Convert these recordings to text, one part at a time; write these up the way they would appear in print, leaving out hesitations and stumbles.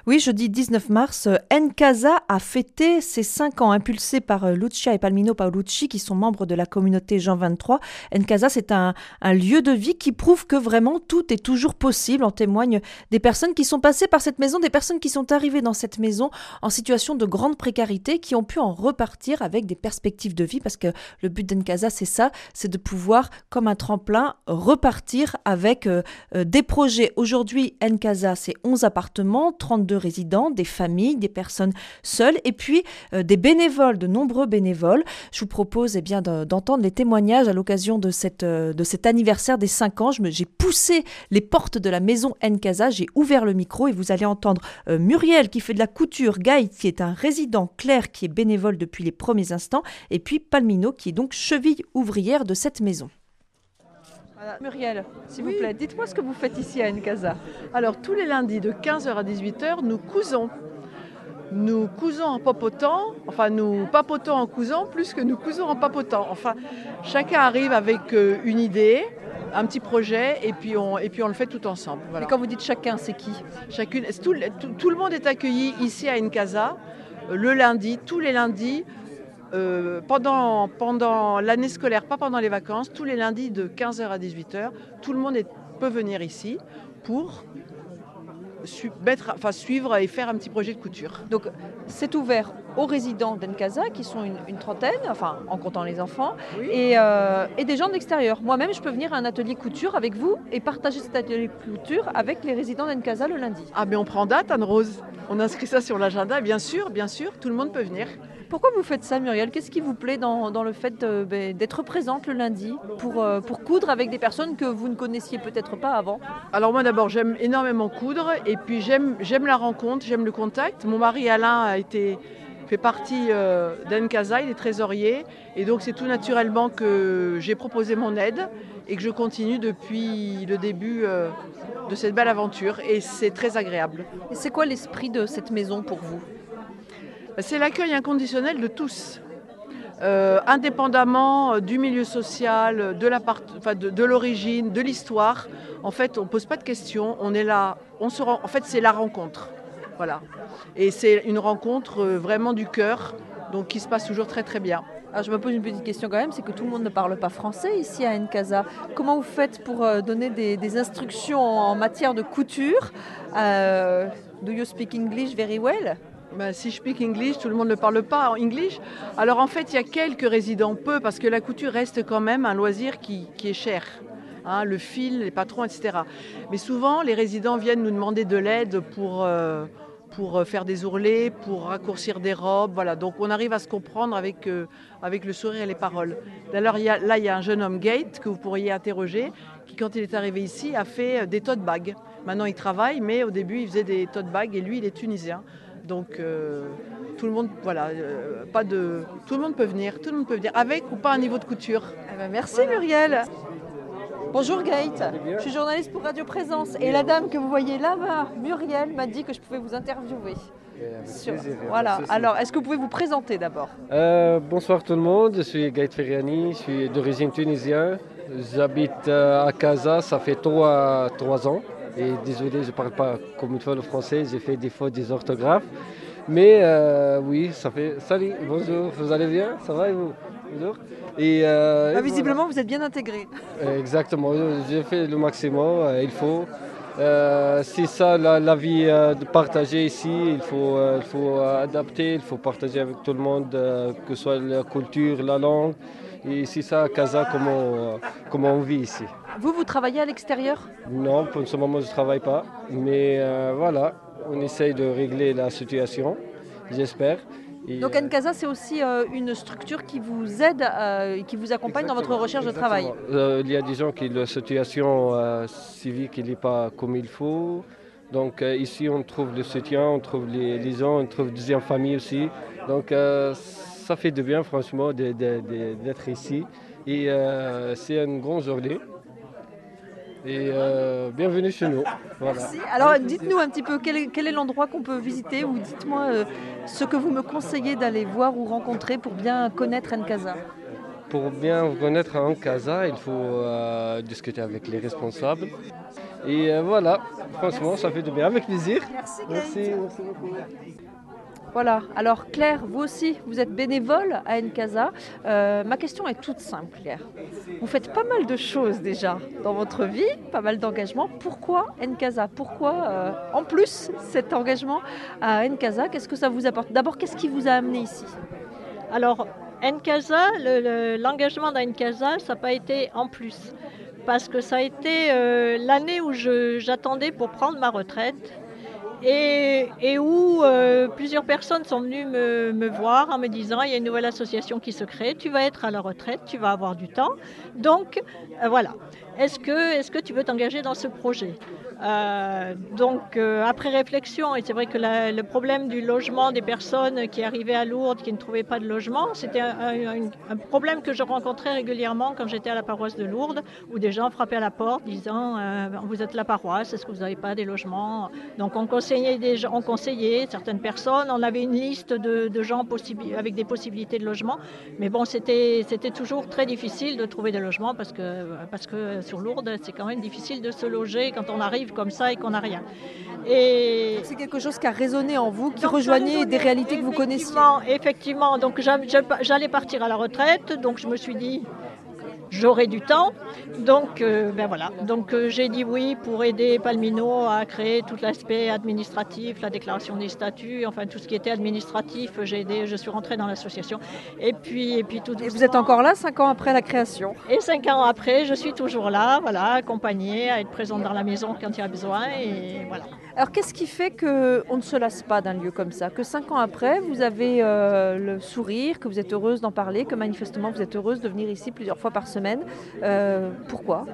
Oui, jeudi 19 mars, Ncasa a fêté ses 5 ans, impulsé par Lucia et Palmino Paolucci, qui sont membres de la communauté Jean 23. Ncasa, c'est un lieu de vie qui prouve que vraiment tout est toujours possible. En témoignent des personnes qui sont passées par cette maison, des personnes qui sont arrivées dans cette maison en situation de grande précarité, qui ont pu en repartir avec des perspectives de vie, parce que le but d'Ncasa, c'est ça, c'est de pouvoir, comme un tremplin, repartir avec des projets. Aujourd'hui, Ncasa, c'est 11 appartements, 32 résidents, des familles, des personnes seules et puis des bénévoles, de nombreux bénévoles. Je vous propose d'entendre les témoignages à l'occasion de cet anniversaire des 5 ans. J'ai poussé les portes de la maison Ncasa, j'ai ouvert le micro et vous allez entendre Muriel qui fait de la couture, Gaït qui est un résident, Claire qui est bénévole depuis les premiers instants et puis Palmino qui est donc cheville ouvrière de cette maison. Voilà. Muriel, s'il vous plaît, dites-moi ce que vous faites ici à Ncasa. Alors tous les lundis de 15h à 18h, nous cousons. Nous cousons en papotant, enfin nous papotons en cousant plus que nous cousons en papotant. Enfin, chacun arrive avec une idée, un petit projet et puis on le fait tout ensemble. Voilà. Et quand vous dites chacun, c'est qui ? Chacune, tout le monde est accueilli ici à Ncasa le lundi, tous les lundis. Pendant l'année scolaire, pas pendant les vacances, tous les lundis de 15h à 18h, tout le monde peut venir ici pour suivre et faire un petit projet de couture. Donc c'est ouvert aux résidents d'Ncasa qui sont une trentaine, enfin en comptant les enfants, oui. et des gens de l'extérieur. Moi-même, je peux venir à un atelier couture avec vous et partager cet atelier couture avec les résidents d'Ncasa le lundi. Ah mais on prend date, Anne-Rose. On inscrit ça sur l'agenda, bien sûr, tout le monde peut venir. Pourquoi vous faites ça, Muriel ? Qu'est-ce qui vous plaît dans le fait d'être présente le lundi pour coudre avec des personnes que vous ne connaissiez peut-être pas avant ? Alors moi d'abord, j'aime énormément coudre et puis j'aime la rencontre, j'aime le contact. Mon mari Alain fait partie d'Ncasa, il est trésorier et donc c'est tout naturellement que j'ai proposé mon aide et que je continue depuis le début de cette belle aventure et c'est très agréable. Et c'est quoi l'esprit de cette maison pour vous ? C'est l'accueil inconditionnel de tous, indépendamment du milieu social, de l'origine, de l'histoire. En fait, on ne pose pas de questions, on est là, en fait, c'est la rencontre. Voilà. Et c'est une rencontre vraiment du cœur, donc qui se passe toujours très très bien. Alors je me pose une petite question quand même, c'est que tout le monde ne parle pas français ici à Ncasa. Comment vous faites pour donner des instructions en matière de couture ? Do you speak English very well ? Si je speak English, tout le monde ne parle pas en English. Alors en fait, il y a quelques résidents, peu, parce que la couture reste quand même un loisir qui est cher. Hein, le fil, les patrons, etc. Mais souvent, les résidents viennent nous demander de l'aide pour faire des ourlets, pour raccourcir des robes. Voilà. Donc on arrive à se comprendre avec le sourire et les paroles. D'ailleurs, il y a un jeune homme, Gate, que vous pourriez interroger, qui quand il est arrivé ici a fait des tote bags. Maintenant il travaille, mais au début il faisait des tote bags et lui il est tunisien. Donc tout le monde, tout le monde peut venir, avec ou pas un niveau de couture. Eh ben merci voilà. Muriel. Bonjour Gaëte, je suis journaliste pour Radio Présence et la dame que vous voyez là-bas, Muriel, m'a dit que je pouvais vous interviewer. Voilà. Alors, est-ce que vous pouvez vous présenter d'abord ? Bonsoir tout le monde, je suis Gaëte Ferriani, je suis d'origine tunisienne. J'habite à Casa, ça fait 3 ans. Et désolé, je ne parle pas comme il faut le français, j'ai fait des fautes des orthographes. Mais oui, ça fait... Salut, bonjour, vous allez bien ? Ça va et vous ? Bonjour. Et, visiblement, vous êtes bien intégré. Exactement, j'ai fait le maximum, il faut. C'est ça la vie de partager ici, il faut adapter, il faut partager avec tout le monde, que ce soit la culture, la langue. Et c'est ça, Casa, comment on vit ici. Vous travaillez à l'extérieur ? Non, pour ce moment, je ne travaille pas. Mais voilà, on essaye de régler la situation, j'espère. Et donc Ncasa, c'est aussi une structure qui vous aide, qui vous accompagne dans votre recherche de travail. Il y a des gens qui la situation civique n'est pas comme il faut. Donc ici, on trouve le soutien, on trouve les gens, on trouve des familles aussi. Donc ça fait du bien, franchement, d'être ici. Et c'est une grande journée. Et bienvenue chez nous. Voilà. Merci. Alors dites-nous un petit peu quel est l'endroit qu'on peut visiter ou dites-moi ce que vous me conseillez d'aller voir ou rencontrer pour bien connaître Ncasa. Pour bien reconnaître un casa, il faut discuter avec les responsables. Et voilà, franchement, ça fait du bien, avec plaisir. Merci beaucoup. Voilà, alors Claire, vous aussi, vous êtes bénévole à Ncasa. Ma question est toute simple, Claire. Vous faites pas mal de choses déjà dans votre vie, pas mal d'engagements. Pourquoi Ncasa? Pourquoi, en plus, cet engagement à Ncasa? Qu'est-ce que ça vous apporte? D'abord, qu'est-ce qui vous a amené ici? Alors, Ncasa, l'engagement dans Ncasa, ça n'a pas été en plus. Parce que ça a été l'année où j'attendais pour prendre ma retraite. Et où plusieurs personnes sont venues me voir en me disant il y a une nouvelle association qui se crée, tu vas être à la retraite, tu vas avoir du temps. Donc voilà, est-ce que tu veux t'engager dans ce projet? Après réflexion, et c'est vrai que le problème du logement des personnes qui arrivaient à Lourdes, qui ne trouvaient pas de logement, c'était un problème que je rencontrais régulièrement quand j'étais à la paroisse de Lourdes, où des gens frappaient à la porte disant vous êtes la paroisse, est-ce que vous n'avez pas des logements? Donc on conseillait certaines personnes, on avait une liste de gens avec des possibilités de logement, mais bon, c'était toujours très difficile de trouver des logements parce que sur Lourdes, c'est quand même difficile de se loger quand on arrive comme ça et qu'on n'a rien. Et c'est quelque chose qui a résonné en vous, qui rejoignait des réalités que vous connaissiez. Effectivement, donc j'allais partir à la retraite, donc je me suis dit j'aurai du temps, donc j'ai dit oui pour aider Palmino à créer tout l'aspect administratif, la déclaration des statuts, enfin tout ce qui était administratif, j'ai aidé, je suis rentrée dans l'association. Et puis tout doucement. Et vous êtes encore là 5 ans après la création? Et 5 ans après, je suis toujours là, voilà, accompagnée, à être présente dans la maison quand il y a besoin, et voilà. Alors qu'est-ce qui fait qu'on ne se lasse pas d'un lieu comme ça? Que 5 ans après, vous avez le sourire, que vous êtes heureuse d'en parler, que manifestement vous êtes heureuse de venir ici plusieurs fois par semaine. Pourquoi?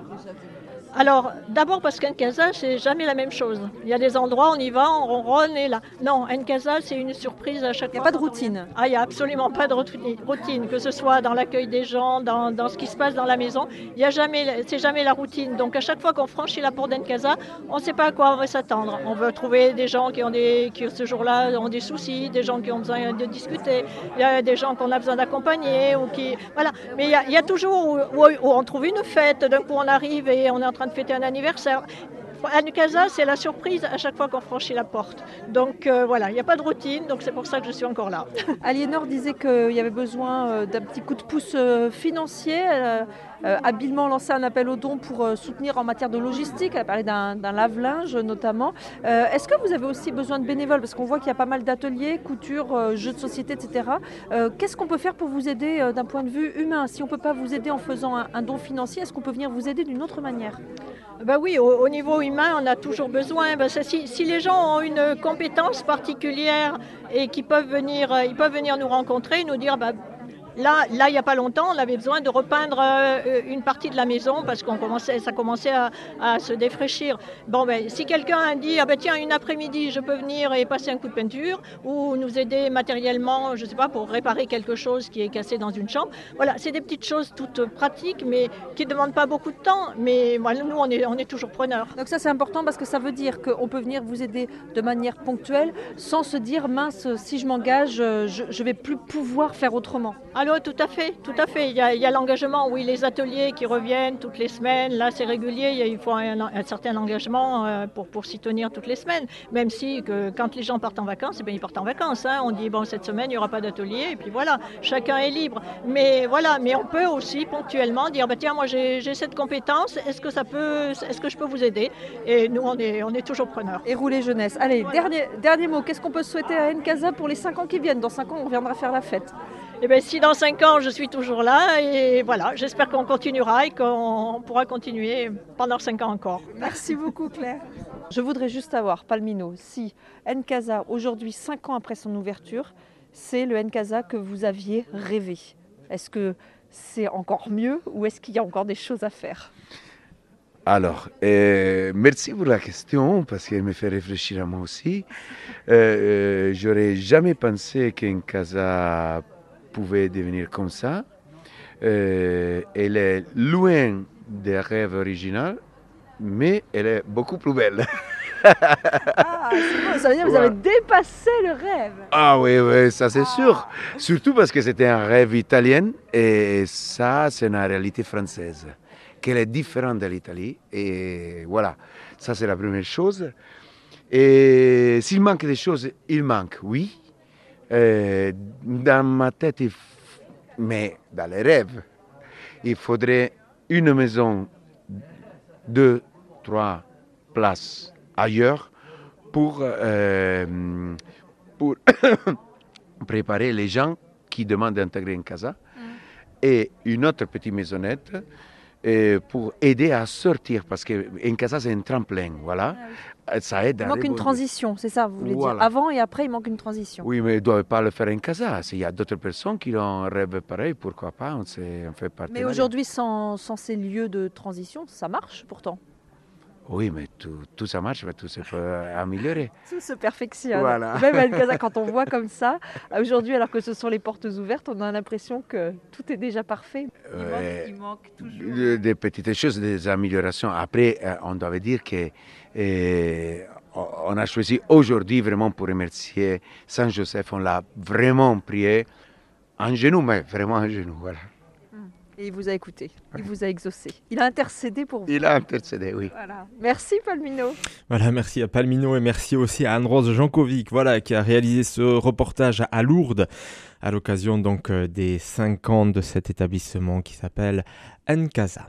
Alors, d'abord parce qu'Ncasa, c'est jamais la même chose. Il y a des endroits, on y va, on ronronne et là. Non, Ncasa, c'est une surprise à chaque fois. Il n'y a pas de routine. Il n'y a absolument pas de routine, que ce soit dans l'accueil des gens, dans ce qui se passe dans la maison. C'est jamais la routine. Donc, à chaque fois qu'on franchit la porte d'Ncasa, on ne sait pas à quoi on va s'attendre. On veut trouver des gens qui ce jour-là, ont des soucis, des gens qui ont besoin de discuter, il y a des gens qu'on a besoin d'accompagner. Voilà. Mais il y a toujours où on trouve une fête, d'un coup on arrive et on est en train de fêter un anniversaire. Ncasa, c'est la surprise à chaque fois qu'on franchit la porte. Donc voilà, il n'y a pas de routine, donc c'est pour ça que je suis encore là. Aliénor disait qu'il y avait besoin d'un petit coup de pouce financier. Habilement lancé un appel aux dons pour soutenir en matière de logistique. Elle a parlé d'un lave-linge notamment. Est-ce que vous avez aussi besoin de bénévoles? Parce qu'on voit qu'il y a pas mal d'ateliers, couture, jeux de société, etc. Qu'est-ce qu'on peut faire pour vous aider d'un point de vue humain? Si on ne peut pas vous aider en faisant un don financier, est-ce qu'on peut venir vous aider d'une autre manière? Oui, au niveau humain, on a toujours besoin. Si les gens ont une compétence particulière et qu'ils peuvent venir nous rencontrer, nous dire Là, il n'y a pas longtemps, on avait besoin de repeindre une partie de la maison parce ça commençait à se défraîchir. Si quelqu'un dit tiens, une après-midi, je peux venir et passer un coup de peinture ou nous aider matériellement, je ne sais pas, pour réparer quelque chose qui est cassé dans une chambre. Voilà, c'est des petites choses toutes pratiques, mais qui ne demandent pas beaucoup de temps. Mais voilà, nous, on est toujours preneurs. Donc ça, c'est important parce que ça veut dire qu'on peut venir vous aider de manière ponctuelle sans se dire mince, si je m'engage, je ne vais plus pouvoir faire autrement. Alors, tout à fait. Il y a l'engagement, oui, les ateliers qui reviennent toutes les semaines. Là, c'est régulier. Il faut un certain engagement pour s'y tenir toutes les semaines. Même si quand les gens partent en vacances, ils partent en vacances. On dit cette semaine, il n'y aura pas d'atelier. Et puis voilà, chacun est libre. Mais on peut aussi ponctuellement dire tiens, moi j'ai cette compétence. Est-ce que je peux vous aider? Et nous, on est toujours preneurs. Et rouler jeunesse. Allez, voilà. dernier mot. Qu'est-ce qu'on peut souhaiter à Ncasa pour les 5 ans qui viennent? Dans 5 ans, on reviendra faire la fête. Si dans 5 ans je suis toujours là, et voilà, j'espère qu'on continuera et qu'on pourra continuer pendant 5 ans encore. Merci beaucoup Claire. Je voudrais juste savoir, Palmino, si Ncasa, aujourd'hui 5 ans après son ouverture, c'est le Ncasa que vous aviez rêvé. Est-ce que c'est encore mieux ou est-ce qu'il y a encore des choses à faire? Alors, merci pour la question parce qu'elle me fait réfléchir à moi aussi. J'aurais jamais pensé qu'Ncasa pouvait devenir comme ça. Elle est loin des rêves originaux, mais elle est beaucoup plus belle. Ah, c'est bon, ça veut dire que vous avez dépassé le rêve. Ah oui, oui, ça c'est sûr. Surtout parce que c'était un rêve italien et ça, c'est une réalité française, qu'elle est différente de l'Italie. Et voilà, ça c'est la première chose. Et s'il manque des choses, il manque, oui. Dans ma tête, mais dans les rêves, il faudrait une maison, 2, 3 places ailleurs pour préparer les gens qui demandent d'intégrer une casa et une autre petite maisonnette pour aider à sortir parce qu'une casa c'est un tremplin, voilà. Ça aide Il à manque une rebondir. transition, c'est ça, vous voulez dire. Voilà. Avant et après, il manque une transition. Oui, mais ils ne doivent pas le faire en casa. S'il y a d'autres personnes qui ont un rêve pareil, pourquoi pas, on fait partenariat. Mais aujourd'hui, sans ces lieux de transition, ça marche pourtant. Oui, mais tout ça marche, mais tout se peut améliorer. Tout se perfectionne. Voilà. Même à Casa, quand on voit comme ça, aujourd'hui, alors que ce sont les portes ouvertes, on a l'impression que tout est déjà parfait. Il manque toujours. Des petites choses, des améliorations. Après, on doit dire que on a choisi aujourd'hui vraiment pour remercier Saint Joseph. On l'a vraiment prié en genoux, mais vraiment en genoux, voilà. Et il vous a écouté, il vous a exaucé. Il a intercédé pour vous. Il a intercédé, oui. Voilà. Merci Palmino. Voilà, merci à Palmino et merci aussi à Anne-Rose Jankovic, voilà, qui a réalisé ce reportage à Lourdes à l'occasion donc des 5 ans de cet établissement qui s'appelle N-Casa.